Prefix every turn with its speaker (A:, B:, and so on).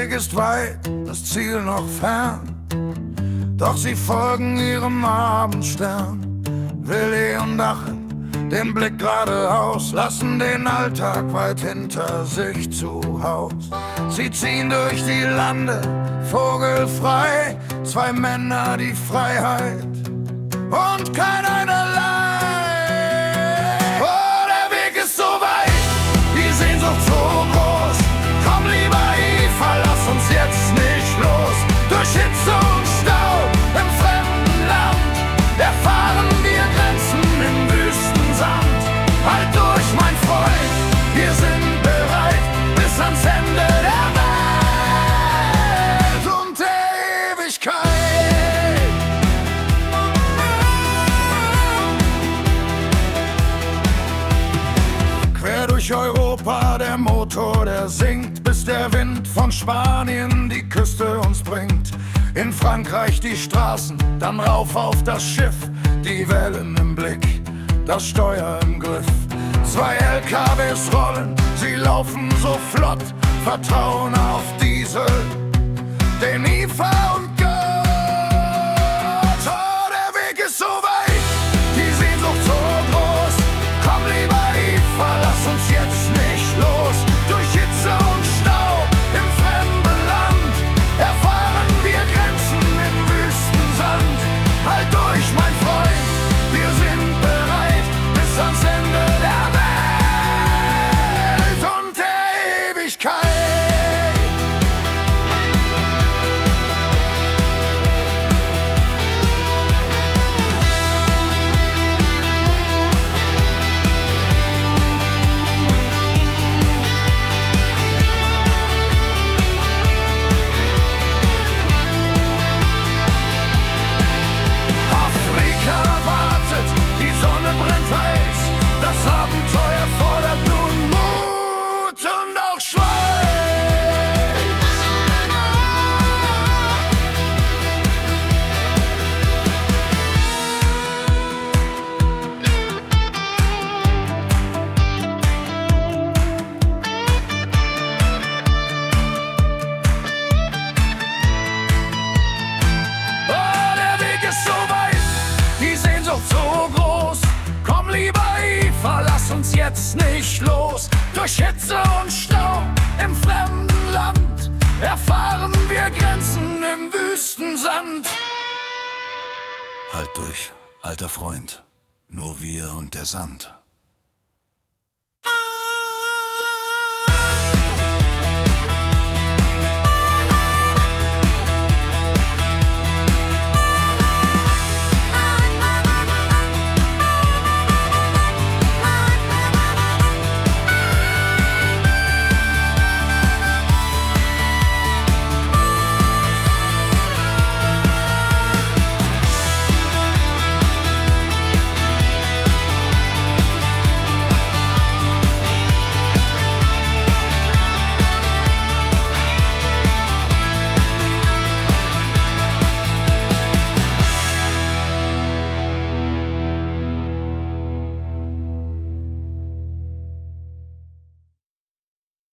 A: Weg ist weit, das Ziel noch fern, doch sie folgen ihrem Abendstern. Willi und Achim, den Blick geradeaus, lassen den Alltag weit hinter sich zu Haus. Sie ziehen durch die Lande, vogelfrei, zwei Männer, die Freiheit und kein einerlei. Oh, der Weg ist so weit, die Sehnsucht so groß. Komm lieber Eva, lass uns jetzt nicht los. Durch Hitze und Staub im fremden Land erfahren wir Grenzen im Wüstensand. Halt durch, mein Freund, wir sind bereit bis ans Ende der Welt und der Ewigkeit. Quer durch Europa der Motor, der singt, bis der Wind von Spanien die Küste uns bringt. In Frankreich die Straßen, dann rauf auf das Schiff, die Wellen im Blick, das Steuer im Griff. Zwei LKWs rollen, sie laufen so flott, vertrauen auf Diesel, den IFA und Gott. Oh, der Weg ist so weit, die Sehnsucht so groß. Komm lieber Eva, lass uns jetzt nicht los. Durch Hitze und Staub im fremden Land erfahren wir Grenzen im Wüstensand. Halt durch, mein Freund, wir sind bereit bis ans Ende der Welt und der Ewigkeit. Afrika wartet, die Sonne brennt heiß. Das Abenteuer fordert nun Mut und auch Schweiß. Oh, der Weg ist so weit, die Sehnsucht so groß. Komm lieber Eva, lass uns jetzt nicht los. Durch Hitze und Staub im fremden Land erfahren wir Grenzen im Wüstensand. Halt durch, alter Freund, nur wir und der Sand.